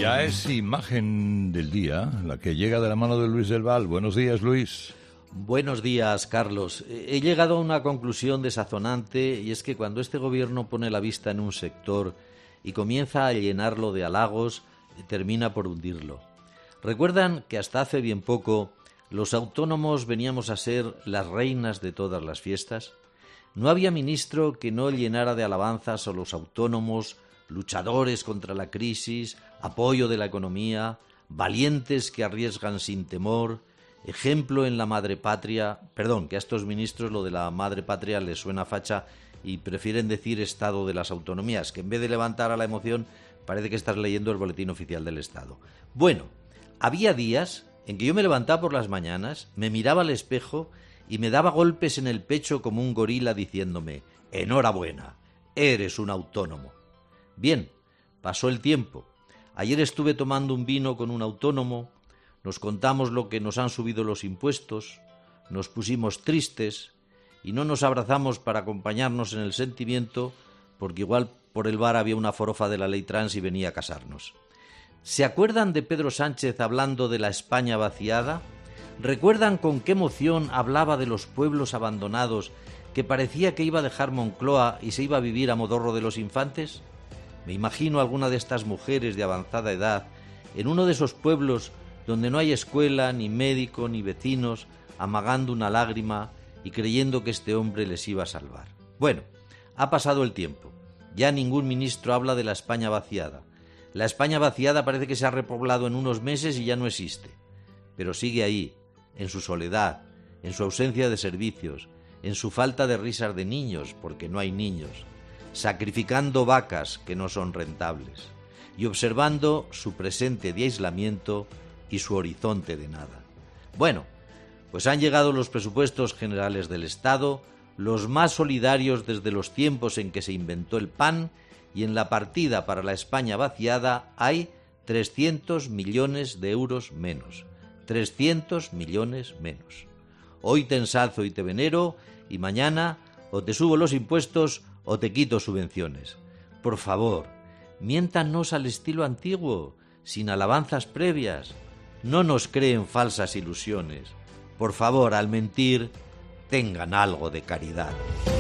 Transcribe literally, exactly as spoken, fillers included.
Ya es imagen del día, la que llega de la mano de Luis del Val. Buenos días, Luis. Buenos días, Carlos. He llegado a una conclusión desazonante, y es que cuando este gobierno pone la vista en un sector y comienza a llenarlo de halagos, termina por hundirlo. ¿Recuerdan que hasta hace bien poco los autónomos veníamos a ser las reinas de todas las fiestas? No había ministro que no llenara de alabanzas a los autónomos, luchadores contra la crisis, apoyo de la economía, valientes que arriesgan sin temor, ejemplo en la madre patria. Perdón, que a estos ministros lo de la madre patria les suena facha y prefieren decir Estado de las autonomías, que en vez de levantar a la emoción parece que estás leyendo el boletín oficial del Estado. Bueno, había días en que yo me levantaba por las mañanas, me miraba al espejo y me daba golpes en el pecho como un gorila diciéndome: enhorabuena, eres un autónomo. Bien, pasó el tiempo. Ayer estuve tomando un vino con un autónomo, nos contamos lo que nos han subido los impuestos, nos pusimos tristes y no nos abrazamos para acompañarnos en el sentimiento, porque igual por el bar había una forofa de la ley trans y venía a casarnos. ¿Se acuerdan de Pedro Sánchez hablando de la España vaciada? ¿Recuerdan con qué emoción hablaba de los pueblos abandonados, que parecía que iba a dejar Moncloa y se iba a vivir a Modorro de los Infantes? Me imagino a alguna de estas mujeres de avanzada edad en uno de esos pueblos donde no hay escuela, ni médico, ni vecinos, amagando una lágrima y creyendo que este hombre les iba a salvar. Bueno, ha pasado el tiempo. Ya ningún ministro habla de la España vaciada. La España vaciada parece que se ha repoblado en unos meses y ya no existe. Pero sigue ahí, en su soledad, en su ausencia de servicios, en su falta de risas de niños, porque no hay niños, sacrificando vacas que no son rentables, y observando su presente de aislamiento y su horizonte de nada. Bueno, pues han llegado los presupuestos generales del Estado, los más solidarios desde los tiempos en que se inventó el pan, y en la partida para la España vaciada hay trescientos millones de euros menos. trescientos millones menos. Hoy te ensalzo y te venero, y mañana o te subo los impuestos o te quito subvenciones. Por favor, miéntanos al estilo antiguo, sin alabanzas previas. No nos creen falsas ilusiones. Por favor, al mentir, tengan algo de caridad.